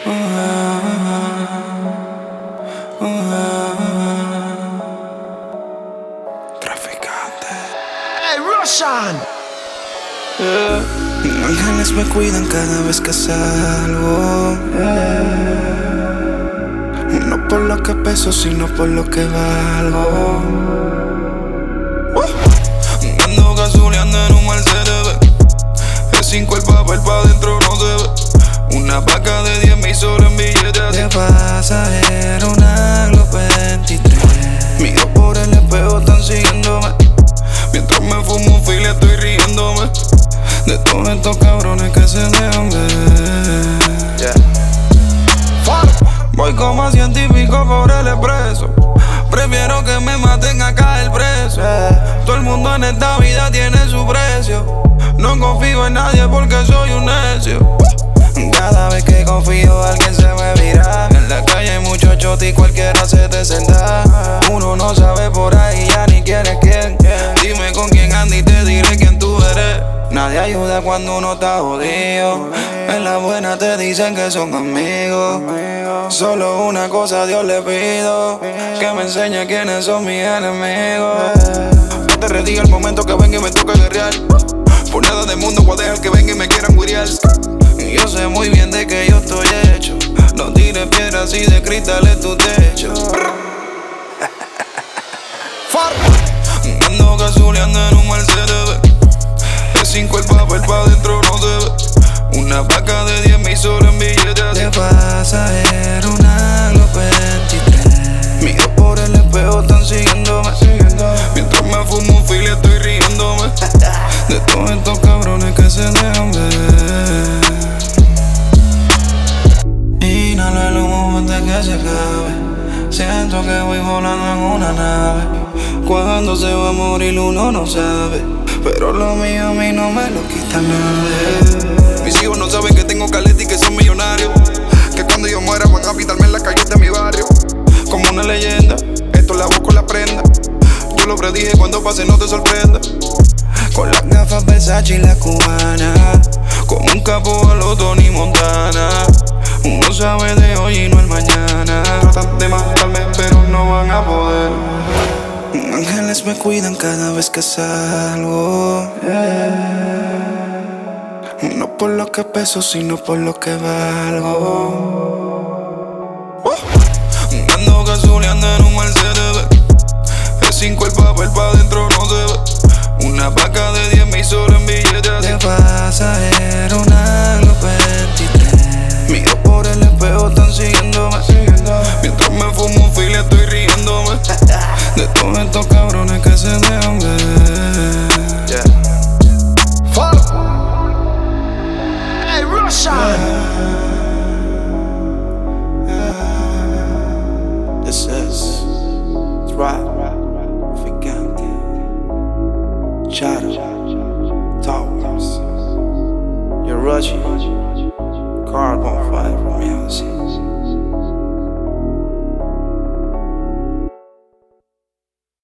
Traficante. Hey, Roshan. Ángeles me cuidan cada vez que salgo. No por lo que peso, sino por lo que valgo. Ando gasoleando en un Mercedes. Es 5 el papel pa' dentro no se ve. Una paca de 10 mil solo en billetes. De pasajero una Glock 23. Miro por el espejo, están siguiéndome. Mientras me fumo un fil estoy riéndome de todos estos cabrones que se dejan ver. Voy como a científico por el expreso. Prefiero que me maten a caer preso. Todo el mundo en esta vida tiene su precio. No confío en nadie porque soy un necio. Cada vez que confío alguien se me vira. En la calle hay muchos chotis y cualquiera se te senta. Uno no sabe por ahí ya ni quién es quién. Dime con quién andas y te diré quién tú eres. Nadie ayuda cuando uno está jodido. En la buena te dicen que son amigos. Solo una cosa a Dios le pido: que me enseñe quiénes son mis enemigos. No te rediga el momento que venga y me toque guerrear. Por nada del mundo voy a dejar que venga y me quieran guiriar. Yo sé muy bien de que yo estoy hecho. No tires piedras y de cristal en tu techo. Ando gasoleando en un Mercedes. Es 5 el papel pa' dentro no se ve. Una paca de 10 mil solo en billetes. De pasajero una Glock 23. Miro por el espejo, están siguiéndome. Mientras me fumo un fil estoy riéndome de todos estos cabrones que se dejan ver. Inhalo el humo antes que se acabe. Siento que voy volando en una nave. Cuando se va a morir uno no sabe, pero lo mío a mí no me lo quita nadie. Mis hijos no saben que tengo caleta y que son millonarios. Que cuando yo muera van a pintarme en las calles de mi barrio como una leyenda. Esto la busco la prenda. Yo lo predije, cuando pase no te sorprenda. Con las gafas Versace y la cubana, como un capo a lo Tony Montana. Uno sabe de hoy y no el mañana. Tratan de matarme pero no van a poder. Ángeles me cuidan cada vez que salgo. No por lo que peso, sino por lo que valgo. Ando gasoleando en un Mercedes. Es 5 el papel pa' dentro no se ve. Una paca de 10 mil solo en billetes. De pasajero una Glock 23. Miro por el espejo, están siguiéndome. Mientras me fumo un fil estoy riéndome de todos estos cabrones que se dejan ver. Hey, Roshan. This is Traficante. Shadow Towers. You're Raji Carbon.